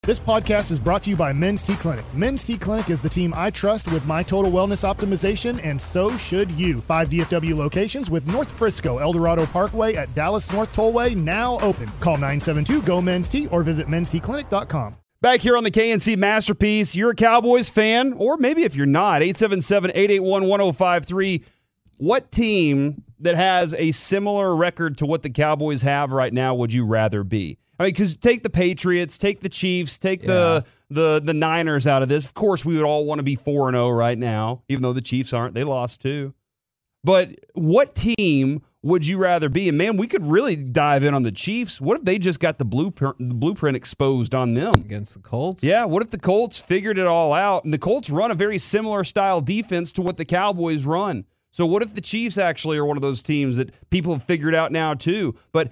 This podcast is brought to you by Men's T Clinic. Men's T Clinic is the team I trust with my total wellness optimization, and so should you. 5 DFW locations with North Frisco, El Dorado Parkway at Dallas North Tollway now open. Call 972-GO-MEN'S-T or visit mensteclinic.com. Back here on the KNC Masterpiece, you're a Cowboys fan, or maybe if you're not, 877-881-1053. What team that has a similar record to what the Cowboys have right now would you rather be? I mean, because take the Patriots, take the Chiefs, take the Niners out of this. Of course, we would all want to be 4-0 right now, even though the Chiefs aren't. They lost too. But what team would you rather be? And, man, we could really dive in on the Chiefs. What if they just got the blueprint exposed on them? Against the Colts? Yeah, what if the Colts figured it all out? And the Colts run a very similar style defense to what the Cowboys run. So what if the Chiefs actually are one of those teams that people have figured out now too? But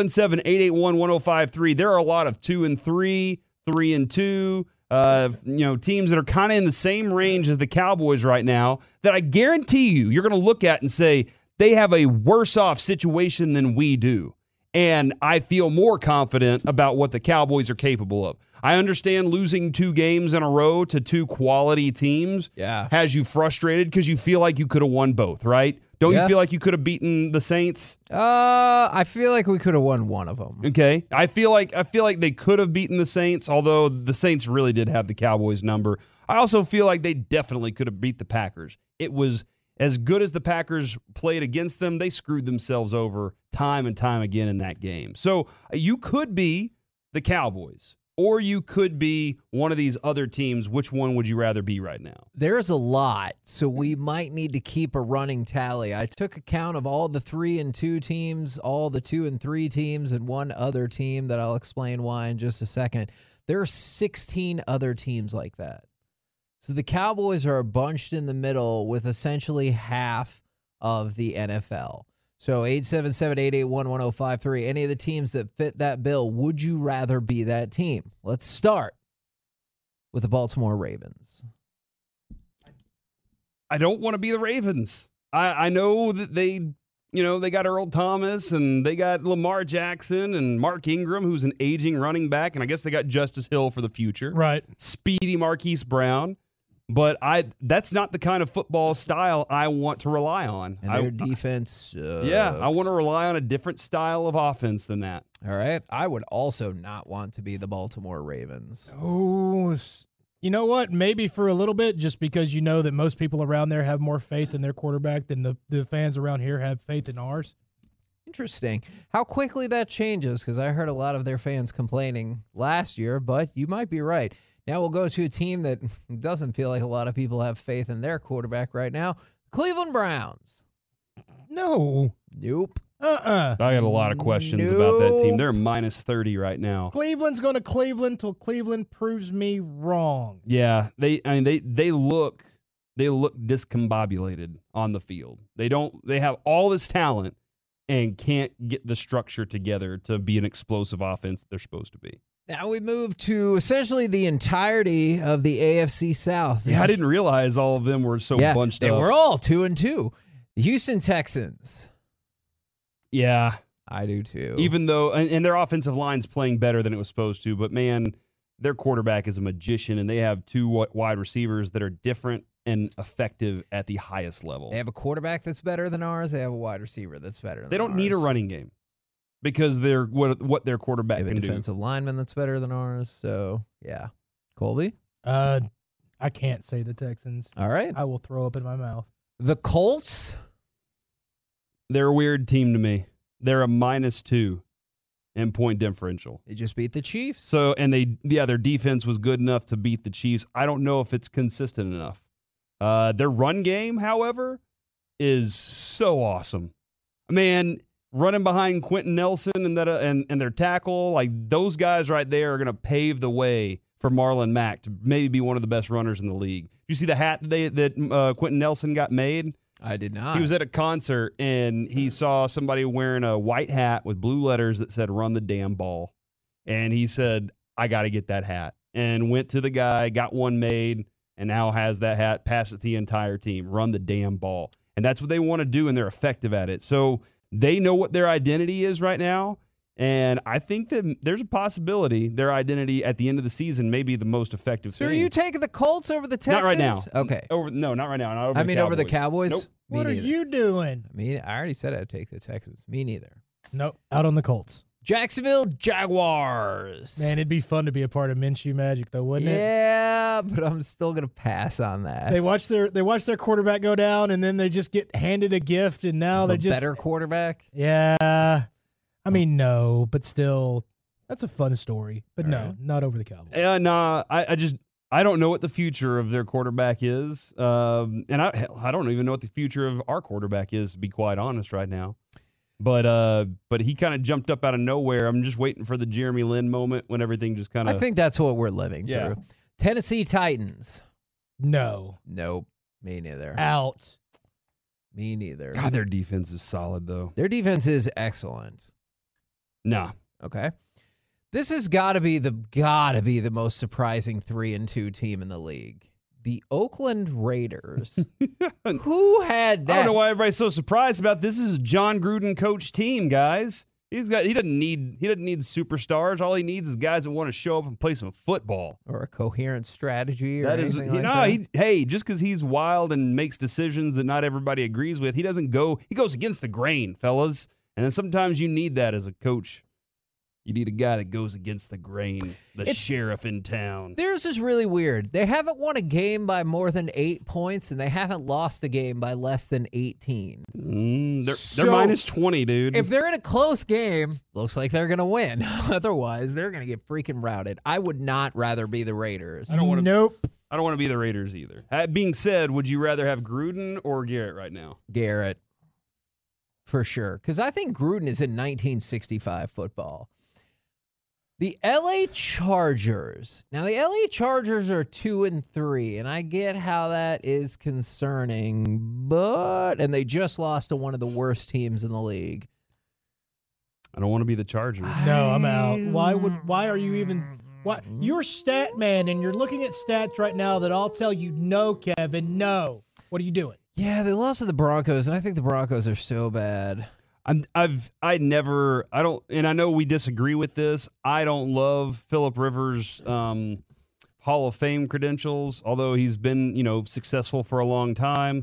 877-881-1053, there are a lot of 2-3, 3-2, teams that are kind of in the same range as the Cowboys right now that I guarantee you're going to look at and say they have a worse off situation than we do. And I feel more confident about what the Cowboys are capable of. I understand losing 2 games in a row to 2 quality teams has you frustrated because you feel like you could have won both, right? Don't you feel like you could have beaten the Saints? I feel like we could have won one of them. Okay. I feel like they could have beaten the Saints, although the Saints really did have the Cowboys number. I also feel like they definitely could have beat the Packers. It was as good as the Packers played against them, they screwed themselves over time and time again in that game. So you could be the Cowboys, or you could be one of these other teams. Which one would you rather be right now? There's a lot, so we might need to keep a running tally. I took account of all the 3-2 teams, all the 2-3 teams, and one other team that I'll explain why in just a second. There are 16 other teams like that. So the Cowboys are bunched in the middle with essentially half of the NFL. So 877-881-1053, any of the teams that fit that bill, would you rather be that team? Let's start with the Baltimore Ravens. I don't want to be the Ravens. I know that they got Earl Thomas and they got Lamar Jackson and Mark Ingram, who's an aging running back, and I guess they got Justice Hill for the future. Right. Speedy Marquise Brown. But that's not the kind of football style I want to rely on. And their defense sucks. Yeah, I want to rely on a different style of offense than that. All right. I would also not want to be the Baltimore Ravens. Oh, you know what? Maybe for a little bit, just because you know that most people around there have more faith in their quarterback than the fans around here have faith in ours. Interesting. How quickly that changes, because I heard a lot of their fans complaining last year, but you might be right. Now we'll go to a team that doesn't feel like a lot of people have faith in their quarterback right now. Cleveland Browns. No. Nope. I got a lot of questions about that team. They're minus 30 right now. Cleveland's going to Cleveland till Cleveland proves me wrong. Yeah, they look discombobulated on the field. They have all this talent and can't get the structure together to be an explosive offense that they're supposed to be. Now we move to essentially the entirety of the AFC South. Yeah, I didn't realize all of them were so bunched up. They were all 2-2. The Houston Texans. Yeah. I do too. Even though, and their offensive line's playing better than it was supposed to, but man, their quarterback is a magician, and they have 2 wide receivers that are different and effective at the highest level. They have a quarterback that's better than ours. They have a wide receiver that's better than ours. They don't need a running game. Because they're what their quarterback can do. They have a defensive lineman that's better than ours. So, yeah. Colby? I can't say the Texans. All right. I will throw up in my mouth. The Colts? They're a weird team to me. They're a -2 in point differential. They just beat the Chiefs. So, and their defense was good enough to beat the Chiefs. I don't know if it's consistent enough. Their run game, however, is so awesome. Man, running behind Quentin Nelson and their tackle, like those guys right there are going to pave the way for Marlon Mack to maybe be one of the best runners in the league. Did you see the hat that Quentin Nelson got made? I did not. He was at a concert and he saw somebody wearing a white hat with blue letters that said "Run the damn ball," and he said, "I got to get that hat," and went to the guy, got one made, and now has that hat, pass it to the entire team. Run the damn ball, and that's what they want to do, and they're effective at it. So. They know what their identity is right now, And I think that there's a possibility their identity at the end of the season may be the most effective So thing. are you taking the Colts over the Texans? Not right now. Okay. No, not right now. Not over I the mean, Cowboys. over the Cowboys? Nope. Me What are neither. you doing? I already said I'd take the Texans. Me neither. Nope, out on the Colts. Jacksonville Jaguars. Man, it'd be fun to be a part of Minshew Magic, though, wouldn't it? Yeah, but I'm still gonna pass on that. They watch their quarterback go down, and then they just get handed a gift, and now The they just better quarterback. Yeah, I mean no, but still, that's a fun story. But All no, right. not over the Cowboys. Nah, I don't know what the future of their quarterback is, and I don't even know what the future of our quarterback is, to be quite honest, right now. But he kind of jumped up out of nowhere. I'm just waiting for the Jeremy Lin moment when everything just kind I of. think that's what we're living Yeah. through. Tennessee Titans. No, Nope. Me neither. out. Me neither. God, their defense is solid though. Their defense is excellent. Nah, Okay. This has got to be the most surprising 3-2 team in the league. The Oakland Raiders. Who had that? I don't know why everybody's so surprised about this. This is a John Gruden coach team, guys. He doesn't need superstars. All he needs is guys that want to show up and play some football. Or a coherent strategy or That is, anything like that? hey, just because he's wild and makes decisions that not everybody agrees with, he goes against the grain, fellas. And then sometimes you need that as a coach. You need a guy that goes against the grain, the sheriff in town. Theirs is really weird. They haven't won a game by more than 8 points, and they haven't lost a game by less than 18. They're So, minus 20, dude. If they're in a close game, looks like they're going to win. Otherwise, they're going to get freaking routed. I would not rather be the Raiders. Nope. I don't want to be the Raiders either. That being said, would you rather have Gruden or Garrett right now? Garrett, for sure. Because I think Gruden is in 1965 football. The LA Chargers. Now, the LA Chargers are 2-3, and I get how that is concerning, and they just lost to one of the worst teams in the league. I don't want to be the Chargers. No, I'm out. Why are you even? Why you're stat man, and you're looking at stats right now that I'll tell you no, Kevin, no. What are you doing? Yeah, they lost to the Broncos, and I think the Broncos are so bad. And I know we disagree with this. I don't love Phillip Rivers' Hall of Fame credentials, although he's been, successful for a long time.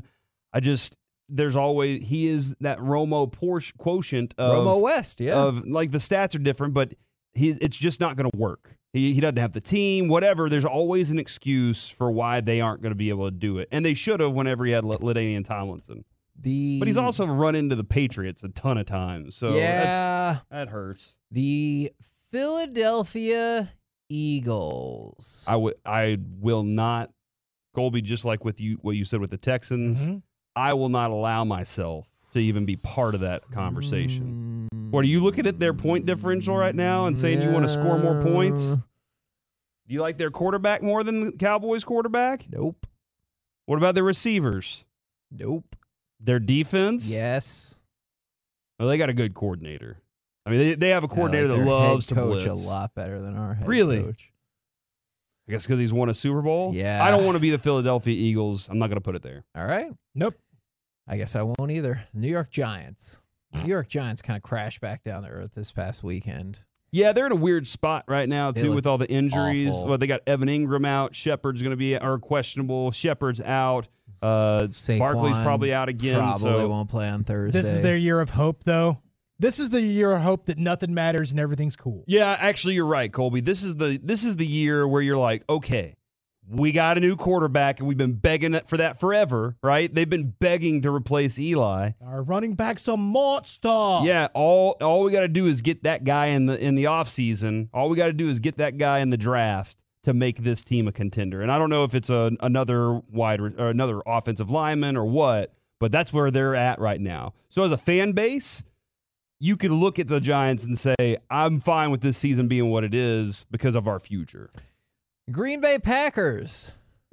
He is that Romo quotient of Romo West, yeah. of like the stats are different, but it's just not going to work. He doesn't have the team, whatever. There's always an excuse for why they aren't going to be able to do it, and they should have whenever he had LaDainian Tomlinson. But he's also run into the Patriots a ton of times, so that hurts. The Philadelphia Eagles. I will not, Colby, just like with you, what you said with the Texans, I will not allow myself to even be part of that conversation. What, are you looking at their point differential right now and saying you want to score more points? Do you like their quarterback more than the Cowboys quarterback? Nope. What about their receivers? Nope. Their defense? Yes. Well, they got a good coordinator. I mean, they have a coordinator I like that their loves to head coach blitz. a lot better than our head Really? coach. I guess because he's won a Super Bowl? Yeah. I don't want to be the Philadelphia Eagles. I'm not going to put it there. All right. Nope. I guess I won't either. New York Giants. New York Giants kind of crashed back down to earth this past weekend. Yeah, they're in a weird spot right now, They too, look with all the injuries. awful. Well, they got Evan Ingram out. Shepard's going to be questionable. Shepard's out. Barkley's Saquon probably out again. Probably won't play on Thursday. This is their year of hope, though. This is the year of hope that nothing matters and everything's cool. Yeah, actually, you're right, Colby. This is the year where you're like, okay, we got a new quarterback, and we've been begging for that forever, right? They've been begging to replace Eli. Our running back's a monster. Yeah, all we got to do is get that guy in the offseason. All we got to do is get that guy in the draft to make this team a contender. And I don't know if it's another offensive lineman or what, but that's where they're at right now. So as a fan base, you could look at the Giants and say, I'm fine with this season being what it is because of our future. Green Bay Packers.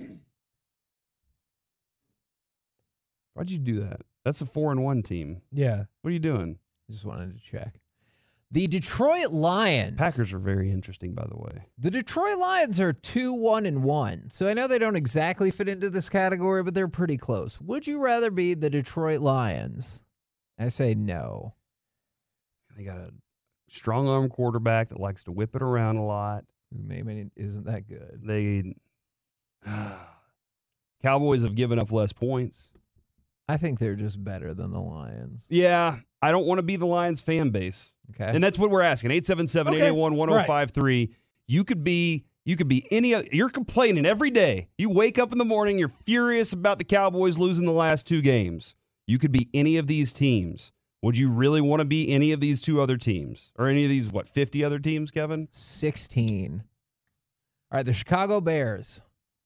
Why'd you do that? That's a 4-1 team. Yeah. What are you doing? Just wanted to check. The Detroit Lions. Packers are very interesting, by the way. The Detroit Lions are 2-1-1. So I know they don't exactly fit into this category, but they're pretty close. Would you rather be the Detroit Lions? I say no. They got a strong arm quarterback that likes to whip it around a lot. Maybe isn't that good. Cowboys have given up less points. I think they're just better than the Lions. Yeah, I don't want to be the Lions fan base. Okay. And that's what we're asking. 877-881-1053. You could be any other. You're complaining every day. You wake up in the morning, you're furious about the Cowboys losing the last 2 games. You could be any of these teams. Would you really want to be any of these 2 other teams? Or any of these, 50 other teams, Kevin? 16. All right, the Chicago Bears.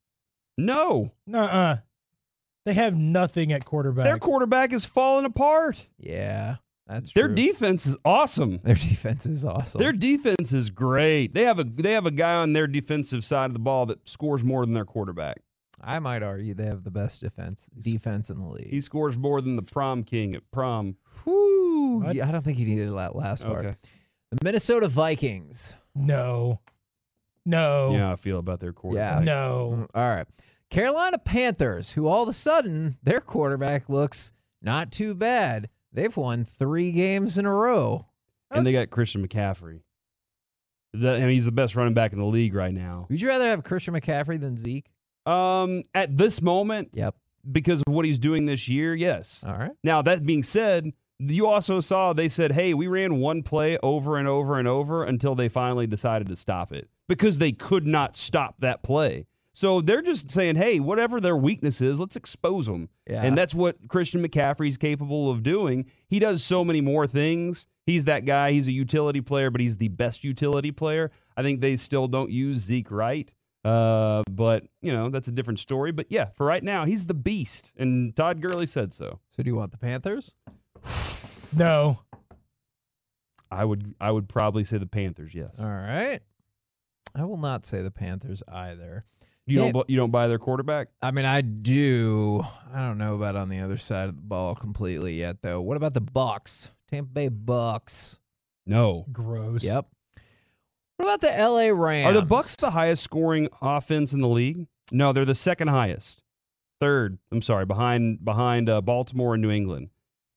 No. Nuh-uh. They have nothing at quarterback. Their quarterback is falling apart. Yeah, that's Their true. defense is awesome. Their defense is awesome. Their defense is great. They have a guy on their defensive side of the ball that scores more than their quarterback. I might argue they have the best defense in the league. He scores more than the prom king at prom. Whew. What? Yeah, I don't think you needed that last part. Okay. The Minnesota Vikings. No. No. Yeah, I feel about their quarterback. Yeah. No. All right. Carolina Panthers, who all of a sudden, their quarterback looks not too bad. They've won 3 games in a row. And they got Christian McCaffrey. He's the best running back in the league right now. Would you rather have Christian McCaffrey than Zeke? At this moment, Yep. because of what he's doing this year, yes. All right. Now, that being said, you also saw they said, hey, we ran one play over and over and over until they finally decided to stop it because they could not stop that play. So they're just saying, hey, whatever their weakness is, let's expose them. Yeah. And that's what Christian McCaffrey's capable of doing. He does so many more things. He's that guy. He's a utility player, but he's the best utility player. I think they still don't use Zeke right. But, that's a different story. But, yeah, for right now, he's the beast. And Todd Gurley said so. So do you want the Panthers? No. I would probably say the Panthers, yes. All right. I will not say the Panthers either. You don't buy their quarterback? I mean, I do. I don't know about on the other side of the ball completely yet, though. What about the Bucks? Tampa Bay Bucks. No. Gross. Yep. What about the LA Rams? Are the Bucks the highest scoring offense in the league? No, they're the second highest. Third, I'm sorry, behind Baltimore and New England.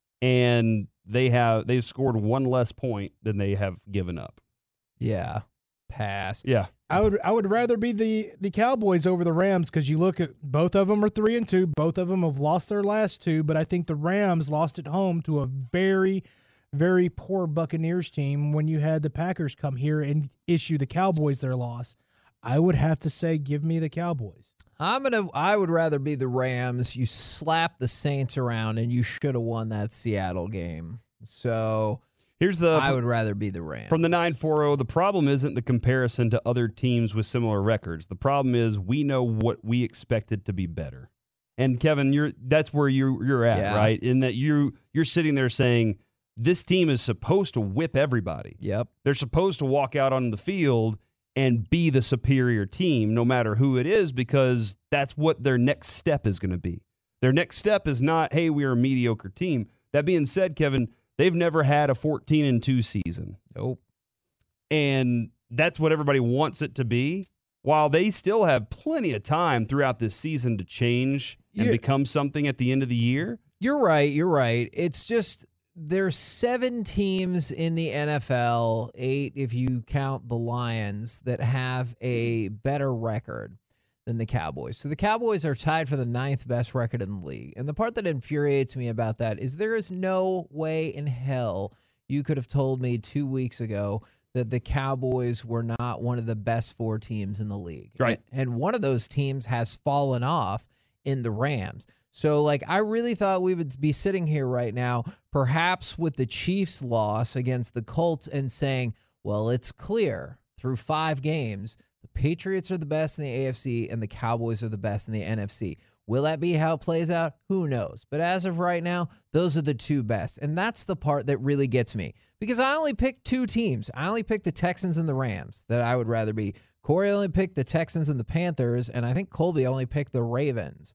And they've scored 1 less point than they have given up. Yeah. Pass. Yeah. I would rather be the Cowboys over the Rams because you look at both of them are 3-2. Both of them have lost their last 2, but I think the Rams lost at home to a very, very poor Buccaneers team when you had the Packers come here and issue the Cowboys their loss. I would have to say give me the Cowboys. I would rather be the Rams. You slap the Saints around and you should have won that Seattle game. So I would rather be the Rams. From the 940, the problem isn't the comparison to other teams with similar records. The problem is we know what we expected to be better. And Kevin, that's where you're at, right? In that you're sitting there saying this team is supposed to whip everybody. Yep. They're supposed to walk out on the field and be the superior team no matter who it is because that's what their next step is going to be. Their next step is not, hey, we're a mediocre team. That being said, Kevin, they've never had a 14-2 season. Nope. And that's what everybody wants it to be. While they still have plenty of time throughout this season to change and become something at the end of the year. You're right. It's just there's 7 teams in the NFL, 8 if you count the Lions, that have a better record than the Cowboys. So the Cowboys are tied for the 9th best record in the league. And the part that infuriates me about that is there is no way in hell you could have told me 2 weeks ago that the Cowboys were not one of the best 4 teams in the league. Right. And one of those teams has fallen off in the Rams. So, I really thought we would be sitting here right now, perhaps with the Chiefs' loss against the Colts and saying, well, it's clear through 5 games, the Patriots are the best in the AFC and the Cowboys are the best in the NFC. Will that be how it plays out? Who knows? But as of right now, those are the 2 best. And that's the part that really gets me because I only picked 2 teams. I only picked the Texans and the Rams that I would rather be. Corey only picked the Texans and the Panthers, and I think Colby only picked the Ravens.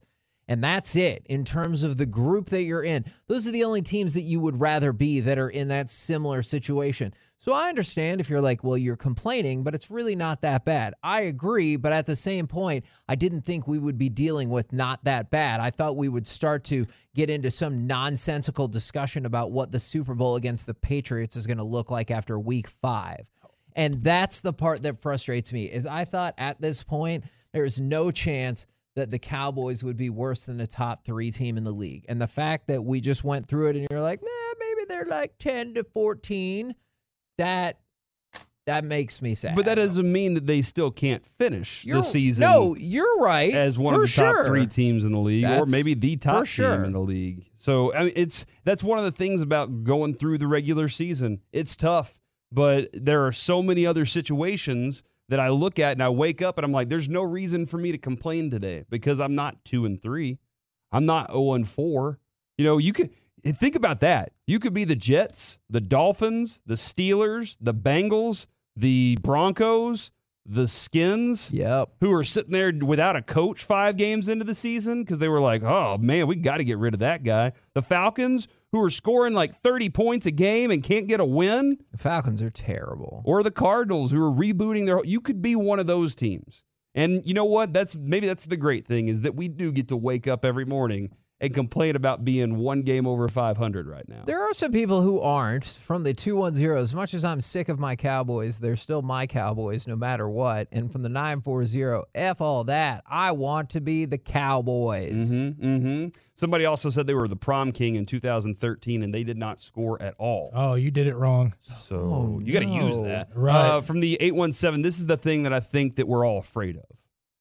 And that's it in terms of the group that you're in. Those are the only teams that you would rather be that are in that similar situation. So I understand if you're like, well, you're complaining, but it's really not that bad. I agree, but at the same point, I didn't think we would be dealing with not that bad. I thought we would start to get into some nonsensical discussion about what the Super Bowl against the Patriots is going to look like after week 5. And that's the part that frustrates me, is I thought at this point, there is no chance that the Cowboys would be worse than a top 3 team in the league. And the fact that we just went through it and you're like, maybe they're like 10 to 14, that makes me sad. But that doesn't mean that they still can't finish the season. No, you're right. As one of the top 3 teams in the league, or maybe the top team in the league. So I mean, that's one of the things about going through the regular season. It's tough, but there are so many other situations that I look at and I wake up and I'm like, there's no reason for me to complain today because I'm not 2-3. I'm not 0-4. You know, you could think about that. You could be the Jets, the Dolphins, the Steelers, the Bengals, the Broncos, the Skins, who are sitting there without a coach 5 games into the season because they were like, oh, man, we got to get rid of that guy. The Falcons, who are scoring like 30 points a game and can't get a win. The Falcons are terrible. Or the Cardinals, who are rebooting their – you could be one of those teams. And you know what? Maybe that's the great thing, is that we do get to wake up every morning and complain about being 1 game over 500 right now. There are some people who aren't from the 210. As much as I'm sick of my Cowboys, they're still my Cowboys no matter what. And from the 940, F all that. I want to be the Cowboys. Somebody also said they were the prom king in 2013, and they did not score at all. Oh, you did it wrong. So you got to use that. Right. From the 817, this is the thing that I think that we're all afraid of.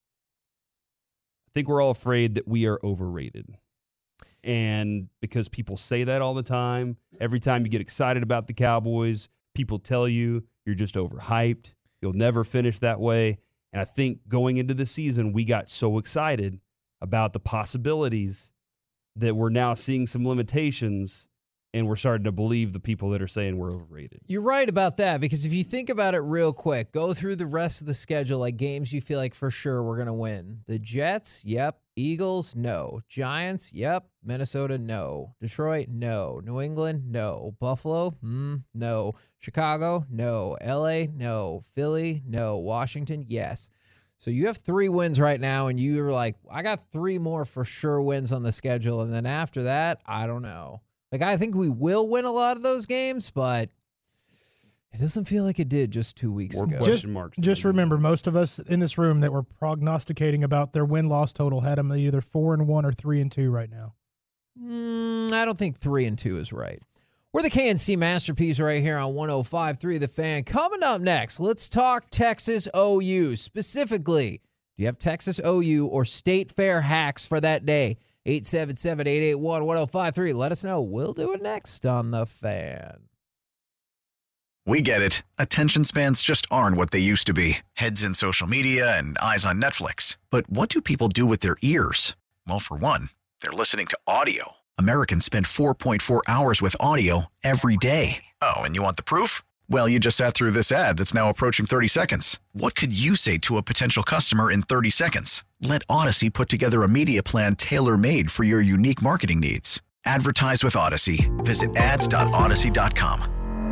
I think we're all afraid that we are overrated. And because people say that all the time, every time you get excited about the Cowboys, people tell you you're just overhyped. You'll never finish that way. And I think going into the season, we got so excited about the possibilities that we're now seeing some limitations, and we're starting to believe the people that are saying we're overrated. You're right about that, because if you think about it real quick, go through the rest of the schedule, like games you feel like for sure we're going to win. The Jets, yep. Eagles, no. Giants, yep. Minnesota, no. Detroit, no. New England, no. Buffalo, no. Chicago, no. LA, no. Philly, no. Washington, yes. So you have 3 wins right now, and you're like, I got 3 more for sure wins on the schedule, and then after that, I don't know. Like, I think we will win a lot of those games, but it doesn't feel like it did just 2 weeks ago. Question marks. Just remember, most of us in this room that were prognosticating about their win-loss total had them either 4-1 or 3-2 right now. I don't think 3-2 is right. We're the KNC Masterpiece right here on 105.3 The Fan. Coming up next, let's talk Texas OU. Specifically, do you have Texas OU or State Fair hacks for that day? 877-881-1053. Let us know. We'll do it next on The Fan. We get it. Attention spans just aren't what they used to be. Heads in social media and eyes on Netflix. But what do people do with their ears? Well, for one, they're listening to audio. Americans spend 4.4 hours with audio every day. Oh, and you want the proof? Well, you just sat through this ad that's now approaching 30 seconds. What could you say to a potential customer in 30 seconds? Let Odyssey put together a media plan tailor-made for your unique marketing needs. Advertise with Odyssey. Visit ads.odyssey.com.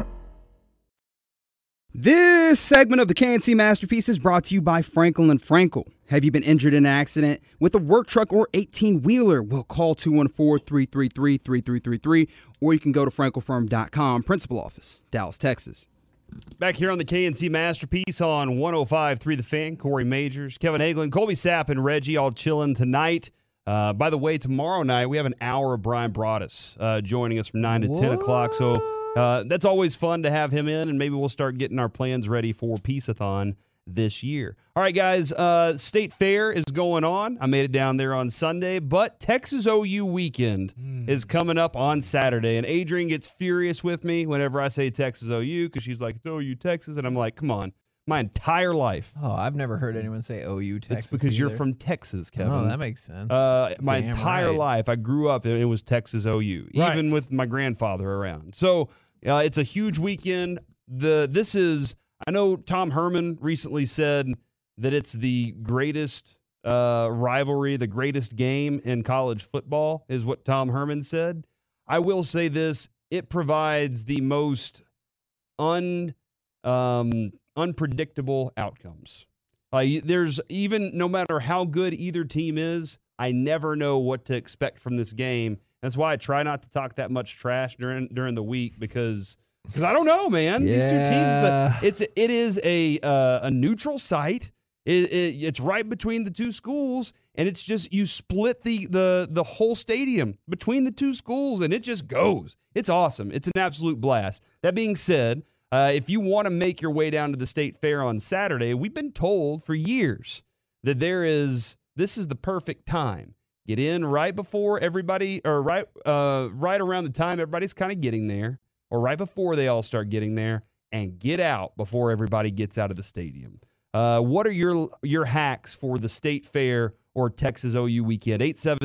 This segment of the KNC Masterpiece is brought to you by Frankel & Frankel. Have you been injured in an accident with a work truck or 18-wheeler? Well, call 214-333-3333, or you can go to frankelfirm.com, principal office, Dallas, Texas. Back here on the KNC Masterpiece on 105.3 The Fan, Corey Majors, Kevin Hagelin, Colby Sapp, and Reggie all chilling tonight. By the way, tomorrow night we have an hour of Brian Broaddus joining us from 9 to 10 o'clock, so that's always fun to have him in, and maybe we'll start getting our plans ready for Peace-a-thon this year. All right, guys, State Fair is going on. I made it down there on Sunday, but Texas OU weekend is coming up on Saturday, and Adrian gets furious with me whenever I say Texas OU because she's like, it's OU Texas, and I'm like, come on. My entire life. Oh, I've never heard anyone say OU Texas. It's because either. you're from Texas, Kevin. Oh, that makes sense. My entire life, I grew up and it was Texas OU, even with my grandfather around. So it's a huge weekend. I know Tom Herman recently said that it's the greatest rivalry, the greatest game in college football, is what Tom Herman said. I will say this: it provides the most unpredictable outcomes. There's even no matter how good either team is, I never know what to expect from this game. That's why I try not to talk that much trash during the week because I don't know, man. Yeah. These two teams, it is a neutral site. It's right between the two schools, and it's just you split the whole stadium between the two schools, and it just goes. It's awesome. It's an absolute blast. That being said, if you want to make your way down to the State Fair on Saturday, we've been told for years that this is the perfect time. Get in right before everybody, or right around the time everybody's kind of getting there, or right before they all start getting there, and get out before everybody gets out of the stadium. What are your hacks for the State Fair or Texas OU weekend?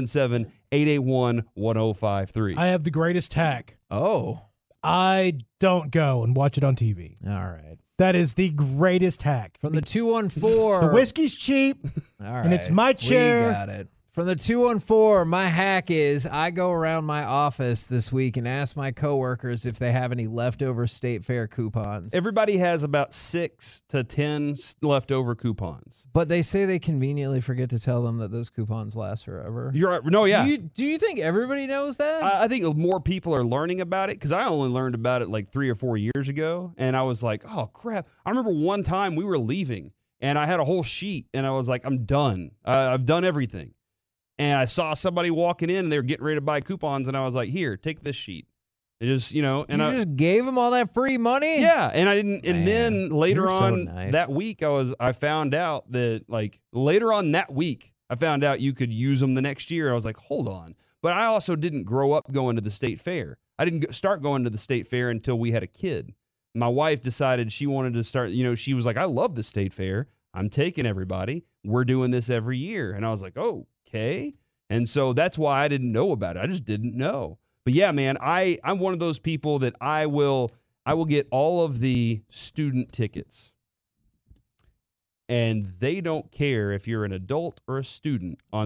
877-881-1053. I have the greatest hack. Oh. I don't go and watch it on TV. All right. That is the greatest hack. From the 214. The whiskey's cheap, All right. and it's my chair. We got it. From the 214, my hack is I go around my office this week and ask my coworkers if they have any leftover State Fair coupons. Everybody has about 6 to 10 leftover coupons. But they say they conveniently forget to tell them that those coupons last forever. You're right. No, yeah. Do you think everybody knows that? I think more people are learning about it because I only learned about it like 3 or 4 years ago. And I was like, oh, crap. I remember one time we were leaving and I had a whole sheet and I was like, I'm done. I've done everything. And I saw somebody walking in and they were getting ready to buy coupons. And I was like, here, take this sheet. It just, and I just gave them all that free money? Yeah. And I didn't. And then later you're so on nice. that week, I found out that later on that week, I found out you could use them the next year. I was like, hold on. But I also didn't grow up going to the State Fair. I didn't start going to the State Fair until we had a kid. My wife decided she wanted to start, she was like, I love the State Fair. I'm taking everybody. We're doing this every year. And I was like, oh, okay. And so that's why I didn't know about it. I just didn't know. But yeah, man, I'm one of those people that I will get all of the student tickets. And they don't care if you're an adult or a student on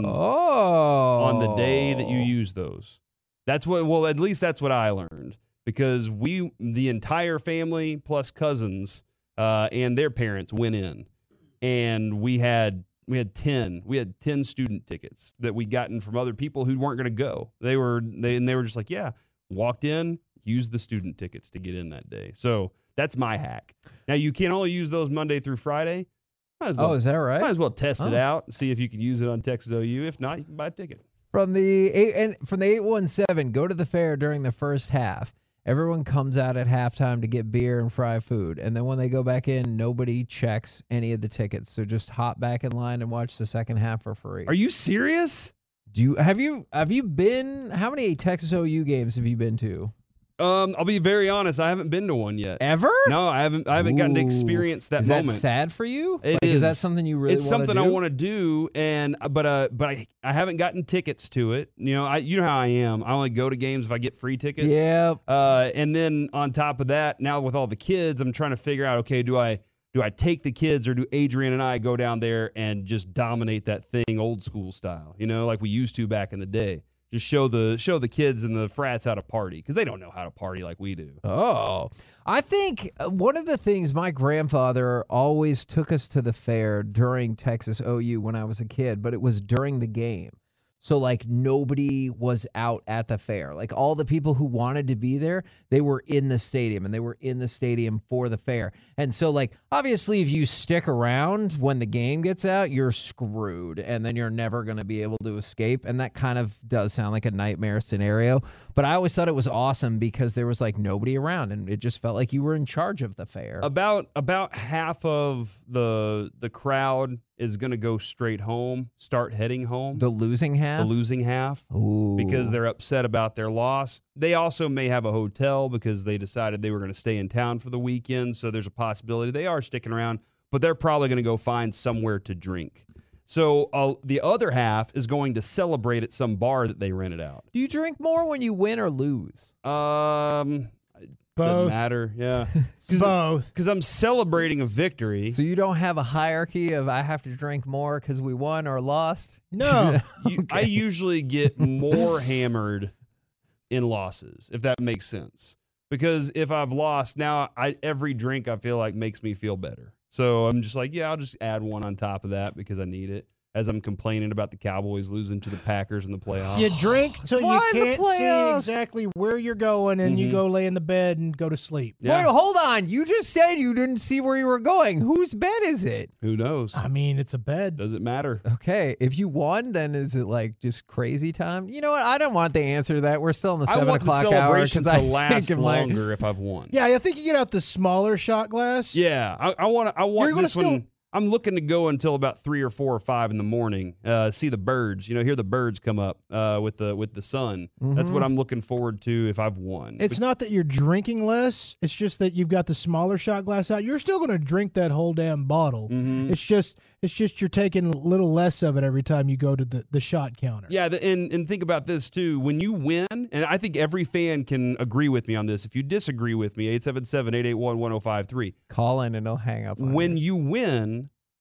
the day that you use those. At least that's what I learned. Because the entire family plus cousins and their parents went in. And we had 10 student tickets that we'd gotten from other people who weren't going to go. They were just like, yeah, walked in, used the student tickets to get in that day. So that's my hack. Now you can only use those Monday through Friday. Is that right? Might as well test it out and see if you can use it on Texas OU. If not, you can buy a ticket. From the 817, go to the fair during the first half. Everyone comes out at halftime to get beer and fry food. And then when they go back in, nobody checks any of the tickets. So just hop back in line and watch the second half for free. Are you serious? Have you been, how many Texas OU games have you been to? I'll be very honest. I haven't been to one yet. Ever? No, I haven't gotten to experience that moment. Is that sad for you? It is. Is that something you really want to do? It's something I want to do, but I haven't gotten tickets to it. You know how I am. I only go to games if I get free tickets. Yeah. And then on top of that, now with all the kids, I'm trying to figure out, okay, do I take the kids or do Adrian and I go down there and just dominate that thing old school style, like we used to back in the day? Just show the kids and the frats how to party because they don't know how to party like we do. Oh, I think one of the things my grandfather always took us to the fair during Texas OU when I was a kid, but it was during the game. So, nobody was out at the fair. All the people who wanted to be there, they were in the stadium, and they were in the stadium for the fair. And so, obviously, if you stick around when the game gets out, you're screwed, and then you're never going to be able to escape. And that kind of does sound like a nightmare scenario. But I always thought it was awesome because there was, nobody around, and it just felt like you were in charge of the fair. About half of the crowd is going to go straight home, start heading home. The losing half? The losing half. Ooh. Because they're upset about their loss. They also may have a hotel because they decided they were going to stay in town for the weekend, so there's a possibility they are sticking around, but they're probably going to go find somewhere to drink. So the other half is going to celebrate at some bar that they rented out. Do you drink more when you win or lose? Doesn't Both. matter. Yeah. Both. Because I'm celebrating a victory. So you don't have a hierarchy of I have to drink more because we won or lost? No. I usually get more hammered in losses, if that makes sense. Because if I've lost, now every drink I feel like makes me feel better. So I'm just like, yeah, I'll just add one on top of that because I need it. As I'm complaining about the Cowboys losing to the Packers in the playoffs. You drink till you Why the can't see playoffs? exactly where you're going, and you go lay in the bed and go to sleep. Yeah. Wait, hold on. You just said you didn't see where you were going. Whose bed is it? Who knows? I mean, it's a bed. Does it matter? Okay, if you won, then is it like just crazy time? You know what? I don't want the answer to that. We're still in the 7 I want the o'clock hour celebration because to I last think it might- longer if I've won. Yeah, I think you get out the smaller shot glass. Yeah, I want You're gonna this one. still- I'm looking to go until about 3 or 4 or 5 in the morning. See the birds, hear the birds come up with the sun. That's what I'm looking forward to if I've won. It's not that you're drinking less. It's just that you've got the smaller shot glass out. You're still going to drink that whole damn bottle. It's just you're taking a little less of it every time you go to the shot counter. Yeah, and think about this too. When you win, and I think every fan can agree with me on this. If you disagree with me, 877-881-1053. Call in and they'll hang up on When you. you win,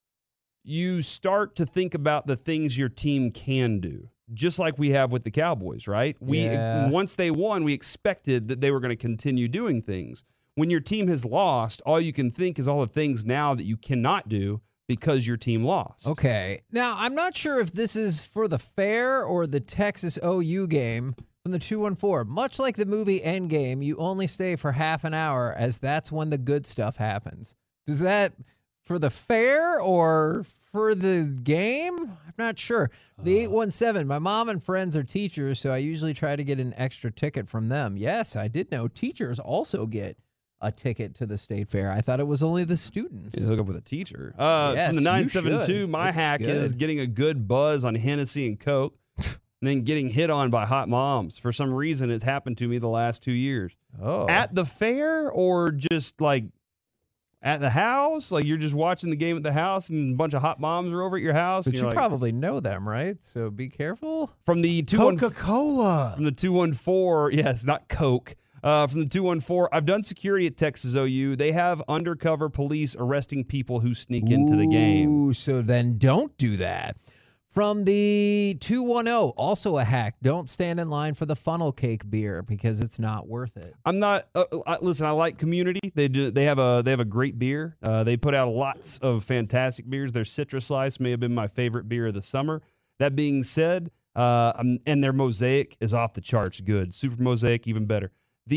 you start to think about the things your team can do. Just like we have with the Cowboys, right? Yeah. Once they won, we expected that they were going to continue doing things. When your team has lost, all you can think is all the things now that you cannot do because your team lost. Okay. Now, I'm not sure if this is for the fair or the Texas OU game from the 214. Much like the movie Endgame, you only stay for half an hour as that's when the good stuff happens. Does that for the fair or for the game? I'm not sure. The 817, my mom and friends are teachers, so I usually try to get an extra ticket from them. Yes, I did know teachers also get a ticket to the state fair. I thought it was only the students. You hook up with a teacher. Yes, from the you 972, should. my It's hack is good. getting a good buzz on Hennessy and Coke, and then getting hit on by hot moms. For some reason, it's happened to me the last 2 years. Oh. At the fair or just like at the house? Like you're just watching the game at the house and a bunch of hot moms are over at your house? But and you you're like, probably know them, right? So be careful. from the 214, Coca-Cola. from the 214, yes, not Coke. From the 214, I've done security at Texas OU. They have undercover police arresting people who sneak into the game. Ooh, so then don't do that. From the 210, also a hack. Don't stand in line for the funnel cake beer because it's not worth it. I'm not. Listen, I like Community. They have a great beer. They put out lots of fantastic beers. Their Citrus Slice may have been my favorite beer of the summer. That being said, and their Mosaic is off the charts good. Super Mosaic even better.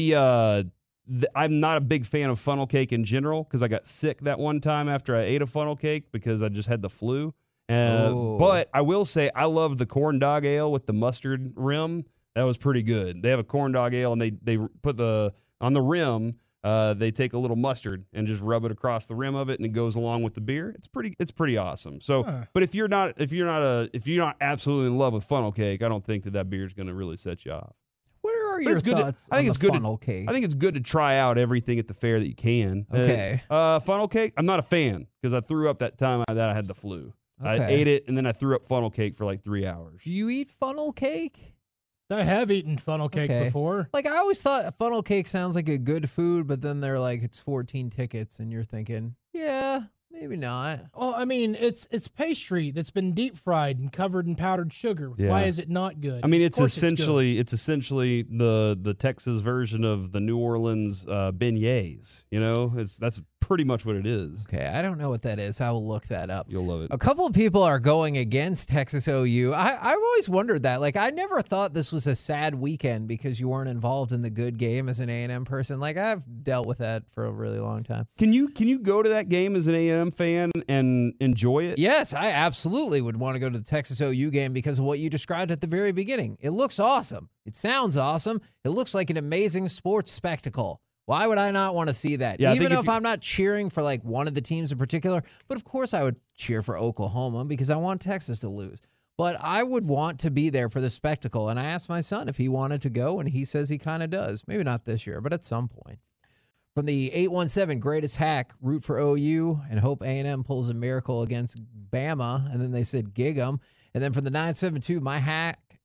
I'm not a big fan of funnel cake in general because I got sick that one time after I ate a funnel cake because I just had the flu. But I will say I love the corn dog ale with the mustard rim. That was pretty good. They have a corn dog ale and they put on the rim. They take a little mustard and just rub it across the rim of it, and it goes along with the beer. It's pretty awesome. So, but if you're not absolutely in love with funnel cake, I don't think that beer is going to really set you off. What are But your it's good to- thoughts I think on it's the good to- funnel cake? I think it's good to try out everything at the fair that you can. Okay. Funnel cake, I'm not a fan because I threw up that time that I had the flu. I Okay. ate it and then I threw up funnel cake for like 3 hours. Do you eat funnel cake? I have eaten funnel cake Okay. before. Like, I always thought funnel cake sounds like a good food, but then they're like, it's 14 tickets, and you're thinking, yeah, maybe not. Well, I mean, it's pastry that's been deep fried and covered in powdered sugar. Yeah. Why is it not good? I mean, Of it's course good. essentially the Texas version of the New Orleans beignets. That's pretty much what it is. Okay, I don't know what that is. I will look that up. You'll love it. A couple of people are going against Texas OU. I've always wondered that. Like, I never thought this was a sad weekend because you weren't involved in the good game as an A&M person. Like, I've dealt with that for a really long time. Can you go to that game as an A&M fan and enjoy it? Yes, I absolutely would want to go to the Texas OU game because of what you described at the very beginning. It looks awesome. It sounds awesome. It looks like an amazing sports spectacle. Why would I not want to see that? Yeah, I Even think if I'm not cheering for like one of the teams in particular, but of course I would cheer for Oklahoma because I want Texas to lose. But I would want to be there for the spectacle. And I asked my son if he wanted to go, and he says he kind of does. Maybe not this year, but at some point. From the 817, greatest hack, root for OU and hope A&M pulls a miracle against Bama. And then they said gig 'em. And then from the 972, my hack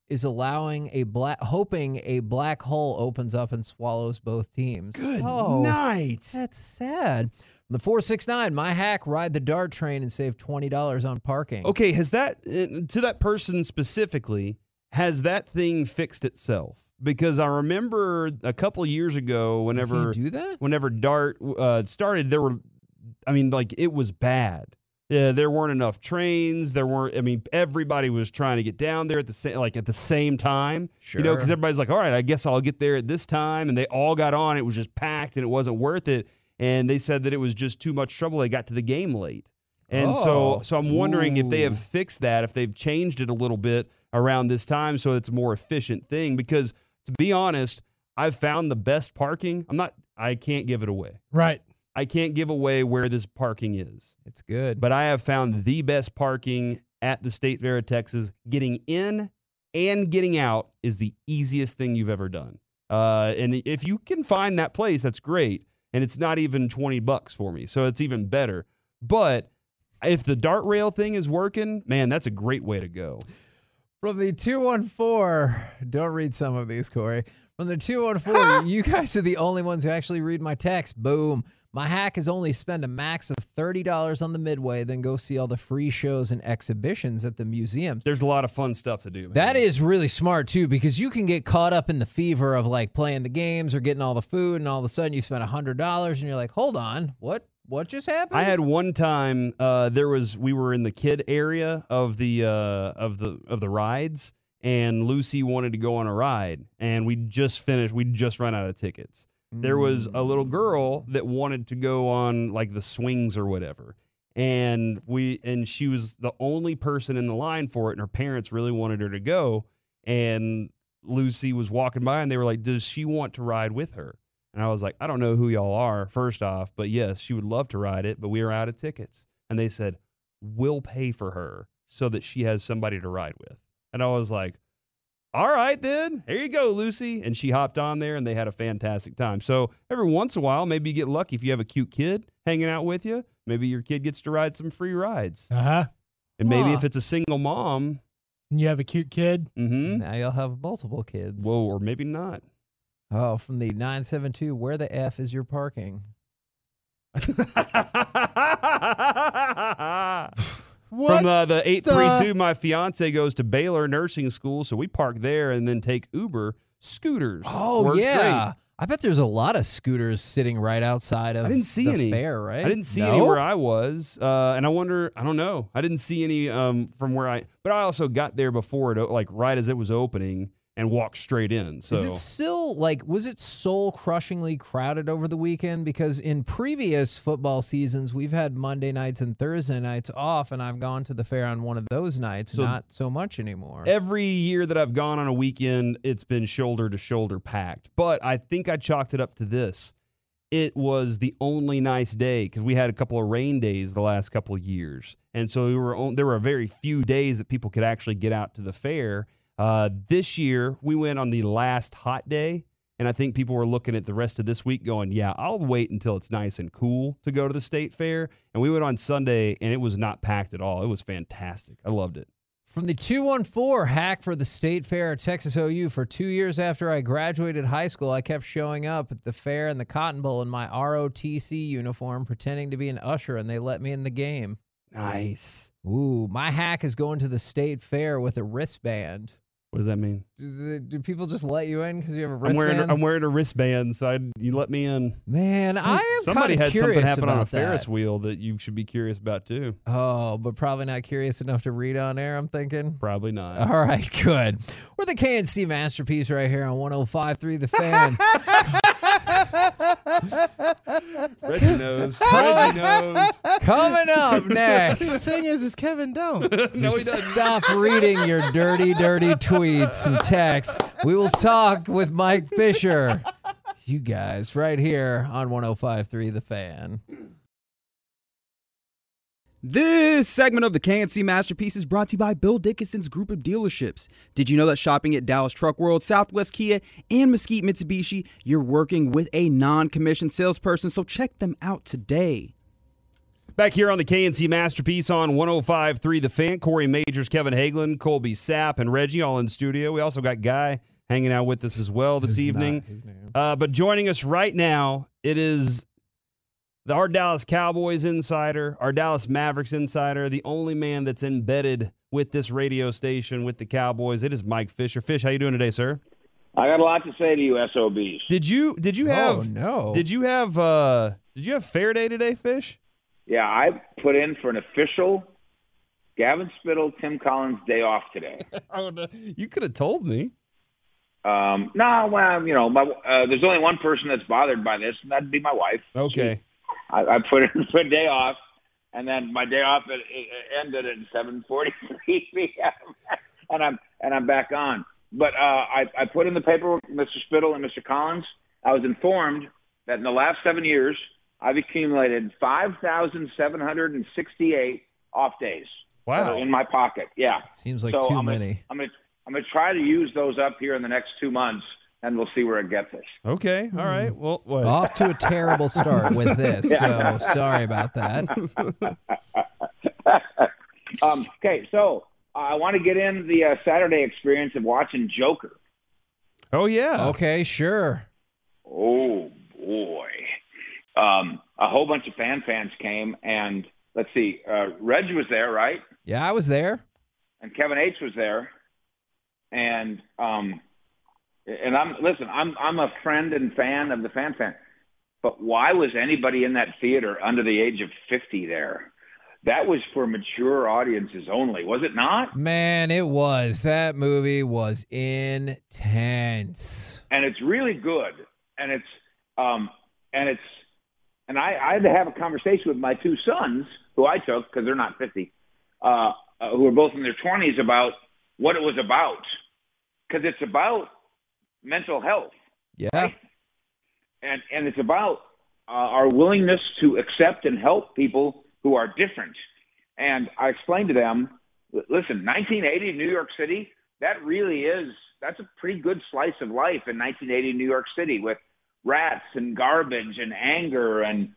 is hoping a black hole opens up and swallows both teams. Good night. That's sad. From the 469, my hack, ride the DART train and save $20 on parking. Okay, has that, to that person specifically, has that thing fixed itself? Because I remember a couple of years ago, whenever Can you do that? whenever DART started, it was bad. Yeah, there weren't enough trains. Everybody was trying to get down there at the same time. Sure. Because everybody's like, all right, I guess I'll get there at this time. And they all got on. It was just packed and it wasn't worth it. And they said that it was just too much trouble. They got to the game late. And so I'm wondering if they have fixed that, if they've changed it a little bit around this time so it's a more efficient thing. Because to be honest, I've found the best parking. I can't give it away. Right. I can't give away where this parking is. It's good. But I have found the best parking at the State Fair of Texas. Getting in and getting out is the easiest thing you've ever done. And if you can find that place, that's great. And it's not even $20 for me, so it's even better. But if the DART rail thing is working, man, that's a great way to go. From the 214, don't read some of these, Corey. From the 214, you guys are the only ones who actually read my text. Boom. My hack is only spend a max of $30 on the Midway, then go see all the free shows and exhibitions at the museums. There's a lot of fun stuff to do, man. That is really smart, too, because you can get caught up in the fever of, like, playing the games or getting all the food, and all of a sudden you spend $100, and you're like, hold on, what just happened? I had one time, we were in the kid area of the rides, and Lucy wanted to go on a ride, and we just run out of tickets. There was a little girl that wanted to go on like the swings or whatever. And she was the only person in the line for it, and her parents really wanted her to go. And Lucy was walking by and they were like, does she want to ride with her? And I was like, I don't know who y'all are, first off, but yes, she would love to ride it, but we are out of tickets. And they said, we'll pay for her so that she has somebody to ride with. And I was like, all right, then. Here you go, Lucy. And she hopped on there, and they had a fantastic time. So every once in a while, maybe you get lucky if you have a cute kid hanging out with you. Maybe your kid gets to ride some free rides. Uh-huh. And maybe if it's a single mom. And you have a cute kid. Mm-hmm. Now you'll have multiple kids. Whoa, or maybe not. Oh, from the 972, where the F is your parking? From the 832, my fiance goes to Baylor Nursing School, so we park there and then take Uber scooters. Oh, Works yeah. great. I bet there's a lot of scooters sitting right outside of the fair, right? I didn't see any where I was, and I don't know. I didn't see any from where but I also got there before it, right as it was opening, and walked straight in. So is it still, was it soul-crushingly crowded over the weekend? Because in previous football seasons, we've had Monday nights and Thursday nights off, and I've gone to the fair on one of those nights, not so much anymore. Every year that I've gone on a weekend, it's been shoulder-to-shoulder packed. But I think I chalked it up to this. It was the only nice day, because we had a couple of rain days the last couple of years. And so there were very few days that people could actually get out to the fair. This year, we went on the last hot day, and I think people were looking at the rest of this week going, yeah, I'll wait until it's nice and cool to go to the state fair. And we went on Sunday, and it was not packed at all. It was fantastic. I loved it. From the 214, hack for the state fair at Texas OU. For 2 years after I graduated high school, I kept showing up at the fair and the Cotton Bowl in my ROTC uniform, pretending to be an usher, and they let me in the game. Nice. Ooh, my hack is going to the state fair with a wristband. What does that mean? Do people just let you in because you have a wristband? I'm wearing a wristband, so you let me in. Man, I am Somebody had curious something happen on a about Ferris that. wheel that you should be curious about, too. Oh, but probably not curious enough to read on air, I'm thinking. Probably not. All right, good. We're the KNC Masterpiece right here on 105.3 The Fan. Reggie knows. Reggie knows. Coming up The next. thing is Kevin don't. No, he doesn't. Stop reading your dirty, dirty tweets and texts. We will talk with Mike Fisher. You guys right here on 105.3 The Fan. This segment of the KNC Masterpiece is brought to you by Bill Dickinson's Group of Dealerships. Did you know that shopping at Dallas Truck World, Southwest Kia, and Mesquite Mitsubishi, you're working with a non-commissioned salesperson, so check them out today. Back here on the KNC Masterpiece on 105.3 The Fan, Corey Majors, Kevin Hagelin, Colby Sapp, and Reggie all in studio. We also got Guy hanging out with us as well this evening. But joining us right now, it is our Dallas Cowboys insider, our Dallas Mavericks insider, the only man that's embedded with this radio station with the Cowboys. It is Mike Fisher. Fish, how you doing today, sir? I got a lot to say to you, SOBs. Did you have? Oh, no. Did you have fair day today, Fish? Yeah, I put in for an official Gavin Spittle, Tim Collins day off today. You could have told me. No, well, there's only one person that's bothered by this, and that'd be my wife. Okay. I put in for a day off, and then my day off it ended at 7:43 p.m. and I'm back on. But I put in the paperwork, Mr. Spittle and Mr. Collins. I was informed that in the last 7 years, I've accumulated 5,768 off days. Wow. In my pocket. Yeah. Seems like so too many. I'm gonna try to use those up here in the next 2 months, and we'll see where it gets us. Okay. All right. Well, what? Off to a terrible start with this, so sorry about that. Okay, so I want to get in the Saturday experience of watching Joker. Oh, yeah. Okay, sure. Oh, boy. A whole bunch of fans came, and let's see, Reg was there, right? Yeah, I was there. And Kevin H. was there. And I'm a friend and fan of the fan. But why was anybody in that theater under the age of 50 there? That was for mature audiences only, was it not? Man, it was. That movie was intense. And it's really good. And I had to have a conversation with my two sons, who I took because they're not 50, who are both in their 20s, about what it was about. Because it's about mental health. Yeah. Right? And it's about our willingness to accept and help people who are different. And I explained to them, listen, 1980 New York City, that's a pretty good slice of life in 1980 New York City, with rats and garbage and anger and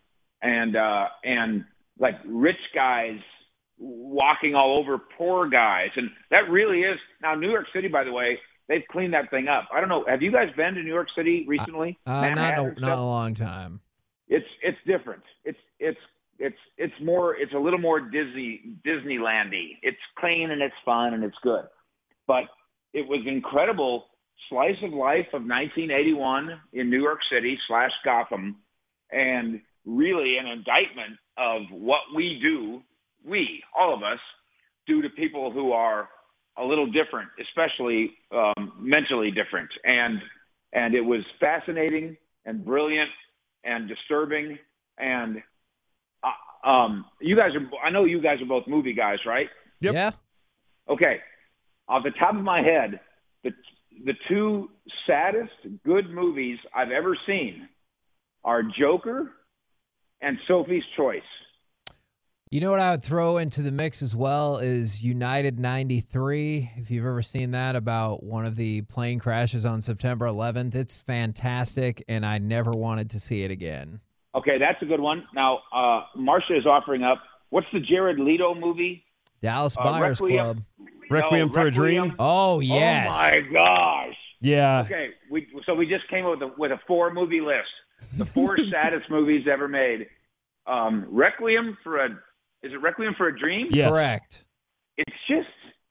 like rich guys walking all over poor guys. And that really is. Now, New York City, by the way, they've cleaned that thing up. I don't know. Have you guys been to New York City recently? Not in a long time. It's different. It's a little more Disneyland-y. It's clean and it's fun and it's good. But it was incredible slice of life of 1981 in New York City / Gotham, and really an indictment of what all of us do to people who are a little different, especially mentally different. And it was fascinating and brilliant and disturbing. And I know you guys are both movie guys, right? Yep. Yeah. Okay. Off the top of my head, the two saddest good movies I've ever seen are Joker and Sophie's Choice. You know what I would throw into the mix as well is United 93. If you've ever seen that, about one of the plane crashes on September 11th, it's fantastic, and I never wanted to see it again. Okay, that's a good one. Now, Marcia is offering up, what's the Jared Leto movie? Dallas Buyers Club. Requiem for a Dream? Oh, yes. Oh, my gosh. Yeah. Okay, we just came up with a 4-movie list. The 4 saddest movies ever made. Requiem for a Dream? Yes. Correct. It's just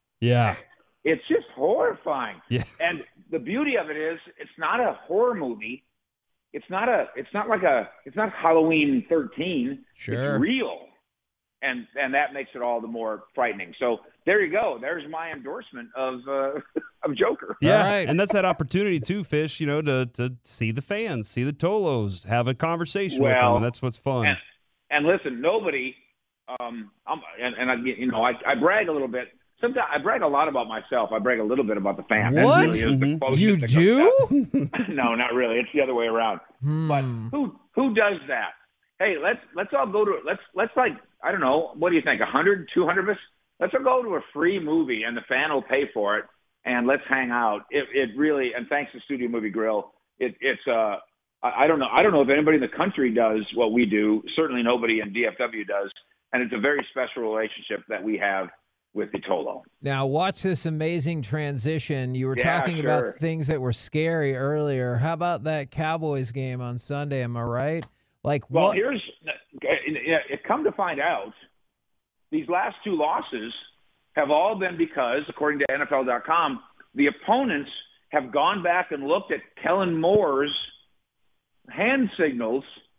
horrifying. Yeah. And the beauty of it is, it's not a horror movie. It's not Halloween 13. Sure. It's real. And that makes it all the more frightening. So there you go. There's my endorsement of Joker. Yeah, All right. And that's that opportunity too, Fish, to see the fans, see the Tolos, have a conversation with them, and that's what's fun. And listen, nobody I brag a little bit. Sometimes I brag a lot about myself. I brag a little bit about the fans. What? That really is the closest You that do? comes out. No, not really. It's the other way around. But who does that? Hey, let's all go to let's like, I don't know, what do you think? 100, 200 of us? Let's all go to a free movie and the fan will pay for it, and let's hang out. It really, and thanks to Studio Movie Grill, it's I don't know. I don't know if anybody in the country does what we do. Certainly nobody in DFW does. And it's a very special relationship that we have with Vitolo. Now, watch this amazing transition. You were talking about things that were scary earlier. How about that Cowboys game on Sunday? Am I right? Well, come to find out, these last two losses have all been because, according to NFL.com, the opponents have gone back and looked at Kellen Moore's hand signals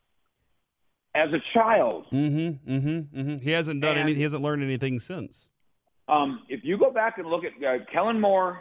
as a child. He hasn't done anything. He hasn't learned anything since. If you go back and look at Kellen Moore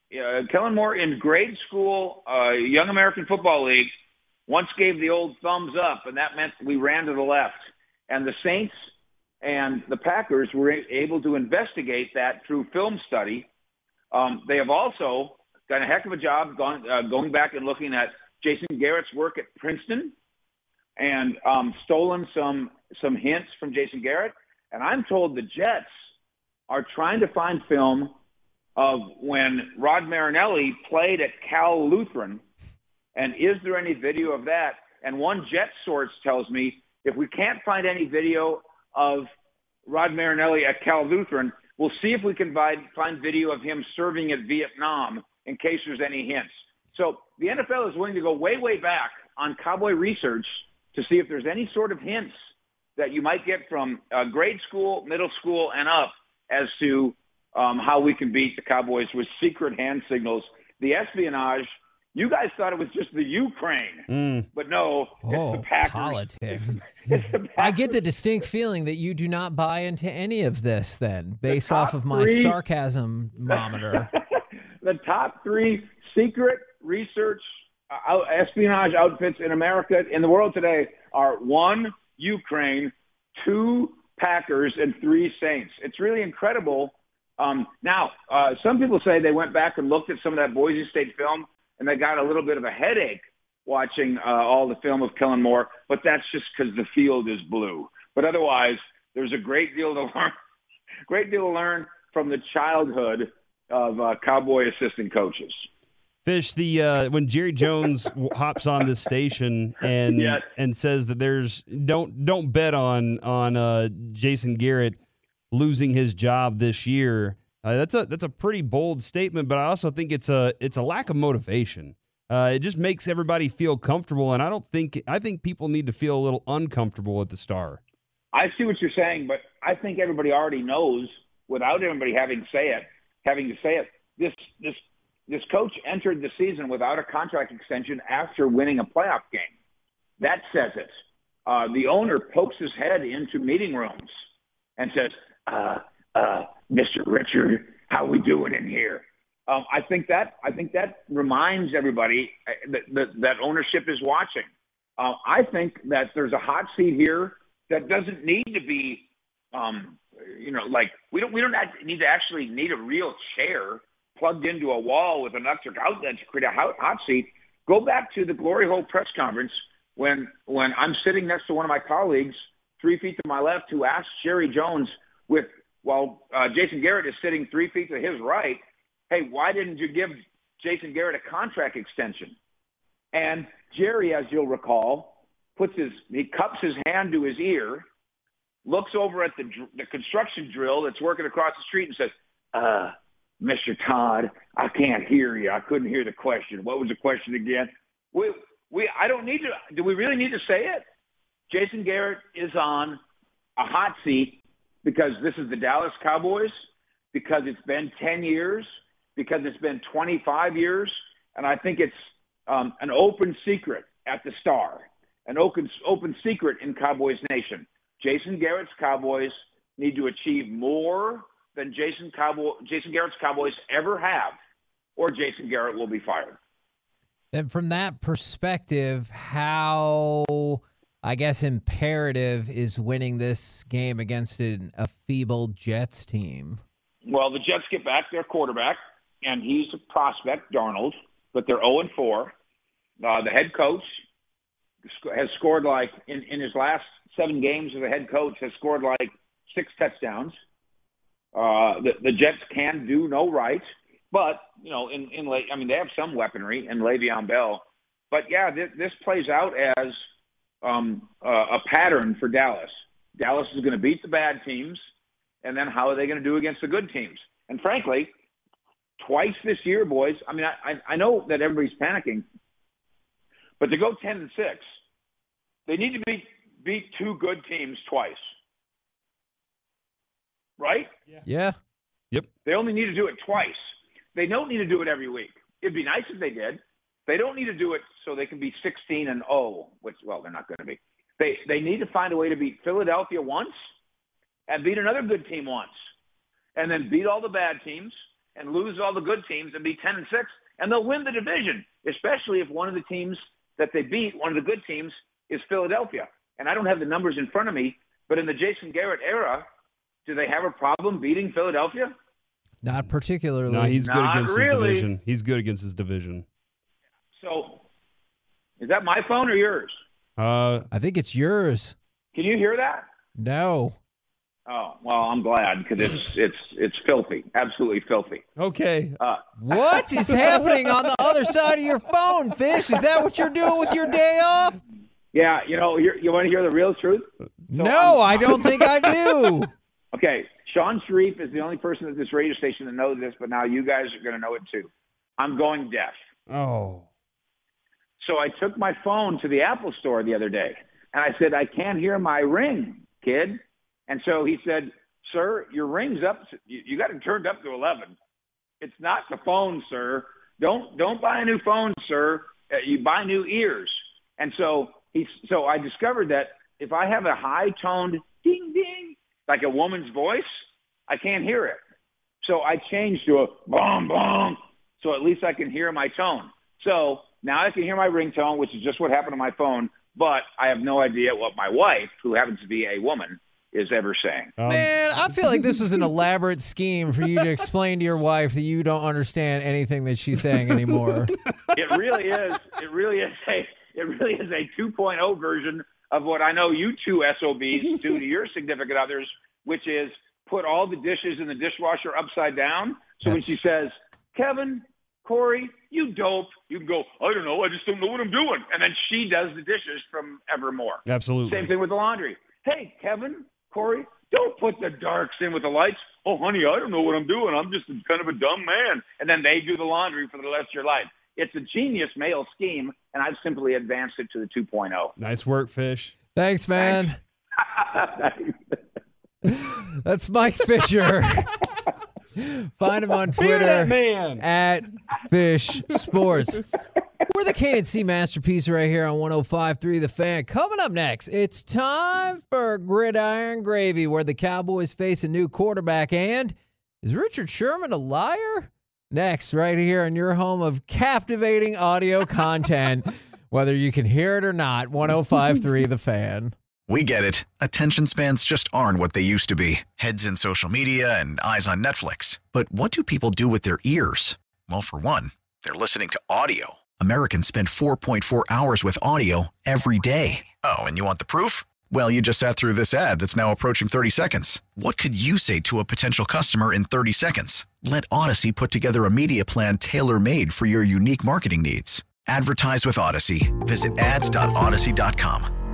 in grade school, Young American Football League, once gave the old thumbs up, and that meant we ran to the left. And the Saints and the Packers were able to investigate that through film study. They have also done a heck of a job going back and looking at Jason Garrett's work at Princeton and stolen some hints from Jason Garrett. And I'm told the Jets are trying to find film of when Rod Marinelli played at Cal Lutheran. And is there any video of that? And one Jet source tells me if we can't find any video of Rod Marinelli at Cal Lutheran, we'll see if we can find video of him serving at Vietnam in case there's any hints. So the NFL is willing to go way, way back on Cowboy research to see if there's any sort of hints that you might get from grade school, middle school, and up as to how we can beat the Cowboys with secret hand signals. The espionage, you guys thought it was just the Ukraine, but no, it's the Packers. Politics. It's the Packers. I get the distinct feeling that you do not buy into any of this then, based off of my sarcasm-mometer. The top three secret research espionage outfits in America, in the world today, are 1, Ukraine, 2, Packers, and 3, Saints. It's really incredible. Now, some people say they went back and looked at some of that Boise State film, and they got a little bit of a headache watching all the film of Kellen Moore, but that's just because the field is blue. But otherwise, there's a great deal to learn from the childhood of Cowboy assistant coaches. Fish, when Jerry Jones hops on this station and Yes. and says that don't bet on Jason Garrett losing his job this year. That's a pretty bold statement, but I also think it's a lack of motivation. It just makes everybody feel comfortable, and I think people need to feel a little uncomfortable at the Star. I see what you're saying, but I think everybody already knows without anybody having to say it. This coach entered the season without a contract extension after winning a playoff game. That says it. The owner pokes his head into meeting rooms and says, Mr. Richard, how we doing in here? I think that reminds everybody that ownership is watching. I think that there's a hot seat here that doesn't need to be, we don't actually need a real chair plugged into a wall with an electric outlet to create a hot seat. Go back to the Glory Hole press conference when I'm sitting next to one of my colleagues 3 feet to my left who asked Jerry Jones while Jason Garrett is sitting 3 feet to his right, hey, why didn't you give Jason Garrett a contract extension? And Jerry, as you'll recall, he cups his hand to his ear, looks over at the construction drill that's working across the street and says, Mr. Todd, I can't hear you. I couldn't hear the question. What was the question again? I don't need to. Do we really need to say it? Jason Garrett is on a hot seat because this is the Dallas Cowboys, because it's been 10 years, because it's been 25 years, and I think it's an open secret at the Star, an open secret in Cowboys Nation. Jason Garrett's Cowboys need to achieve more than Jason Garrett's Cowboys ever have, or Jason Garrett will be fired. Then from that perspective, how, I guess, imperative is winning this game against a feeble Jets team? Well, the Jets get back their quarterback, and he's a prospect, Darnold, but they're 0-4. The head coach has scored in his last 7 games as a head coach, has scored 6 touchdowns. The Jets can do no right, but they have some weaponry in Le'Veon Bell. But yeah, this plays out as a pattern for Dallas. Dallas is going to beat the bad teams, and then how are they going to do against the good teams? And frankly, twice this year, boys. I mean, I know that everybody's panicking, but to go 10-6, they need to beat two good teams twice, right? Yeah. Yep. They only need to do it twice. They don't need to do it every week. It'd be nice if they did. They don't need to do it so they can be 16-0, which, well, they're not going to be. They need to find a way to beat Philadelphia once and beat another good team once, and then beat all the bad teams and lose all the good teams and be 10-6, and they'll win the division, especially if one of the teams that they beat, one of the good teams, is Philadelphia. And I don't have the numbers in front of me, but in the Jason Garrett era, do they have a problem beating Philadelphia? Not particularly. No, he's good Not against really. his division. He's good against his division. So is that my phone or yours? I think it's yours. Can you hear that? No. Oh, well, I'm glad because it's filthy, absolutely filthy. Okay. What is happening on the other side of your phone, Fish? Is that what you're doing with your day off? Yeah, you want to hear the real truth? No, I don't think I do. Okay, Sean Sharif is the only person at this radio station that knows this, but now you guys are going to know it too. I'm going deaf. Oh. So I took my phone to the Apple store the other day, and I said, I can't hear my ring, kid. And so he said, sir, your ring's up. You got it turned up to 11. It's not the phone, sir. Don't buy a new phone, sir. You buy new ears. And so I discovered that if I have a high-toned ding, ding, like a woman's voice, I can't hear it. So I changed to a bong, bong, so at least I can hear my tone. So now I can hear my ringtone, which is just what happened to my phone, but I have no idea what my wife, who happens to be a woman, is ever saying. Man, I feel like this was an elaborate scheme for you to explain to your wife that you don't understand anything that she's saying anymore. It really is. It really is a 2.0 version of what I know you two SOBs do to your significant others, which is put all the dishes in the dishwasher upside down. So when she says, Kevin, Corey, you dope, you can go, I don't know, I just don't know what I'm doing. And then she does the dishes from Evermore. Absolutely. Same thing with the laundry. Hey, Kevin, Corey, don't put the darks in with the lights. Oh, honey, I don't know what I'm doing. I'm just kind of a dumb man. And then they do the laundry for the rest of your life. It's a genius male scheme, and I've simply advanced it to the 2.0. Nice work, Fish. Thanks, man. That's Mike Fisher. Find him on Twitter that man. at Fish Sports. We're the KNC Masterpiece right here on 105.3 The Fan. Coming up next, it's time for Gridiron Gravy, where the Cowboys face a new quarterback. And is Richard Sherman a liar? Next, right here on your home of captivating audio content, whether you can hear it or not, 105.3 The Fan. We get it. Attention spans just aren't what they used to be. Heads in social media and eyes on Netflix. But what do people do with their ears? Well, for one, they're listening to audio. Americans spend 4.4 hours with audio every day. Oh, and you want the proof? Well, you just sat through this ad that's now approaching 30 seconds. What could you say to a potential customer in 30 seconds? Let Odyssey put together a media plan tailor-made for your unique marketing needs. Advertise with Odyssey. Visit ads.odyssey.com.